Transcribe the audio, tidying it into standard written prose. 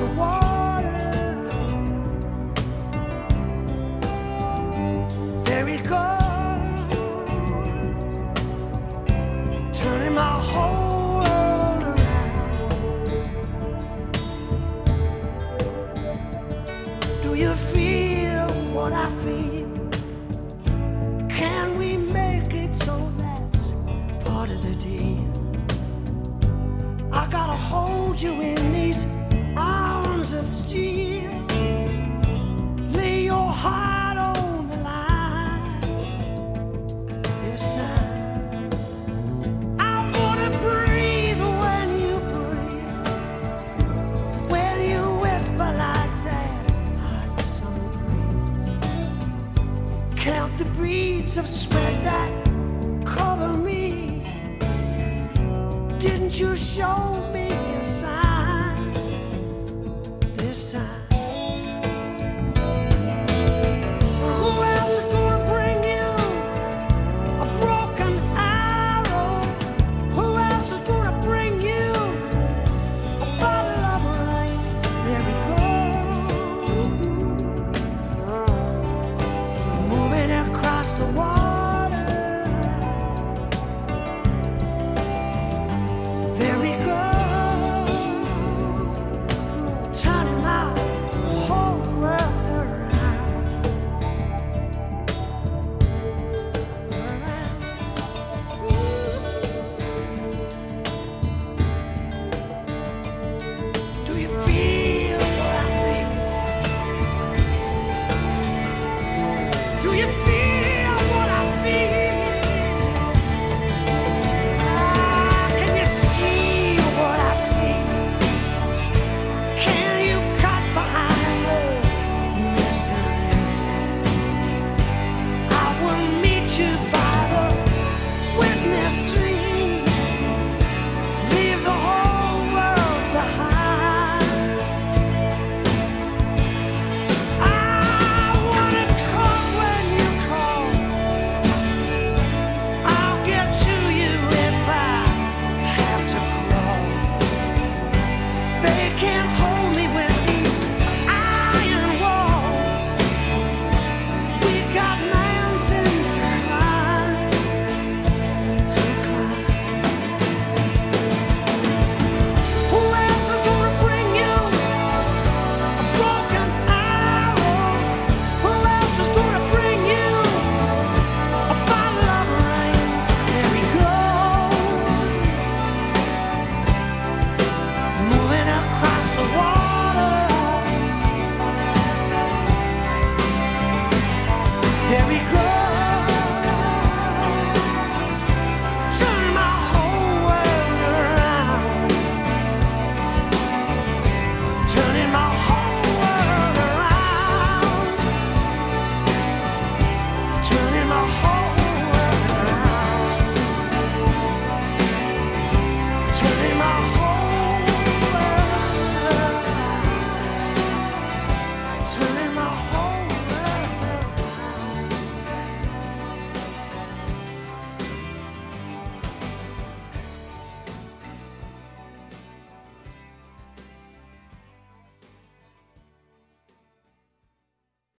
of water. There he goes, turning my whole world around. Do you feel what I feel? Can we make it so that's part of the deal? I gotta hold you in these arms of steel. Lay your heart on the line this time. I wanna breathe when you breathe, when you whisper like that hot summer breeze. Count the beads of sweat that cover me. Didn't you show me a sign?